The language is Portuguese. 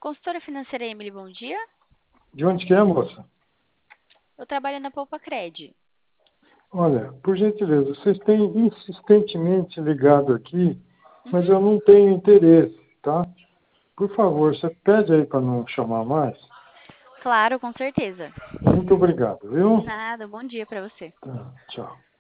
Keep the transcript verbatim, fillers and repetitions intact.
Consultora financeira Emily, bom dia. De onde que é, moça? Eu trabalho na Poupa Cred. Olha, por gentileza, vocês têm insistentemente ligado aqui, mas Uhum. eu não tenho interesse, tá? Por favor, você pede aí para não chamar mais. Claro, com certeza. Muito obrigado, viu? Nada, bom dia para você. Tá, tchau.